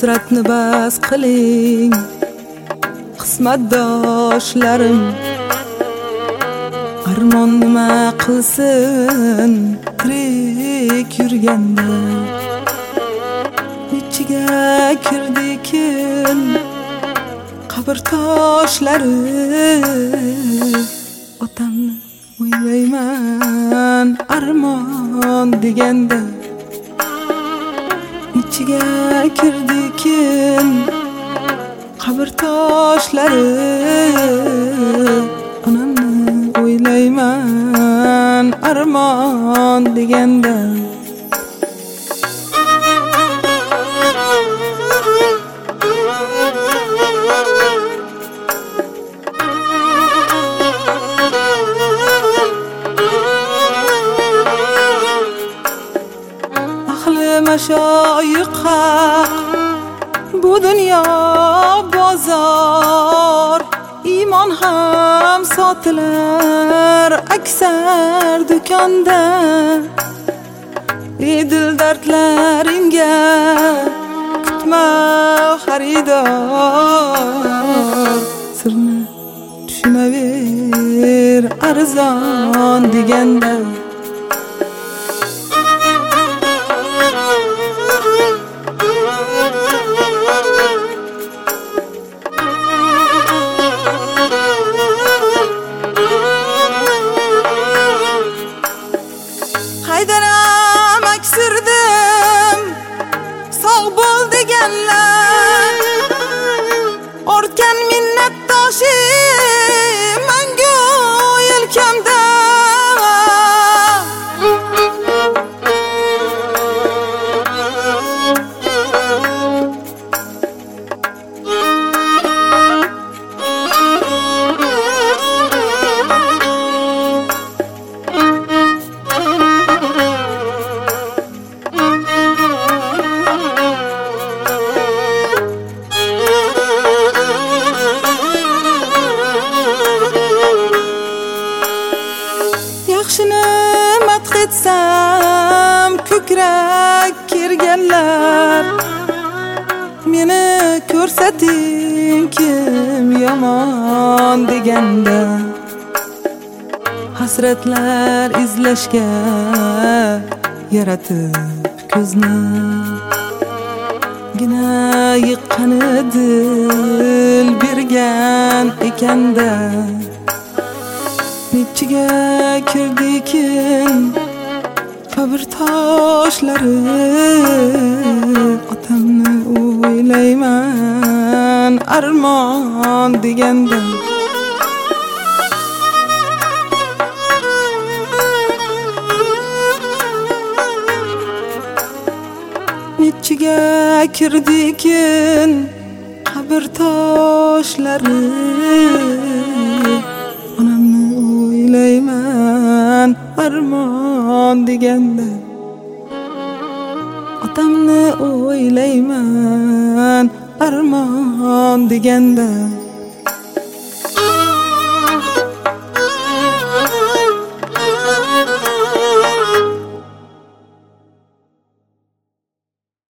hasratni bas qiling qismatdoshlarim. Armon nima qilsin tirik yurganda, ichiga kirdikin qabr toshlari. Otamni o'ylayman armon deganda, ichiga kirdikin qabr toshlari. Onamni o'ylayman armon deganda. Mashoyiq haq, bu dunyo bozor, iymon ham sotilar aksar do'konda. Dil dardlaringga kutma xaridor, sirni tushunaver arzon deganda. Haydaram aksirdim sog' bo'l deganlar, ortgan minnatdoshim mangu yelkamda. Yaxshini madh etsam ko'krak kerganlar, meni ko'rsating kim yomon deganda. Hasratlar izlashga yaratib ko'zni gina yiqqani dil bergan ekanda. Ichiga kirdikin qabr toshlari. Otamni o'ylayman armon deganda. Ichiga kirdikin qabr toshlari. Onamni o'ylayman armon deganda. Otamni o'ylayman armon deganda.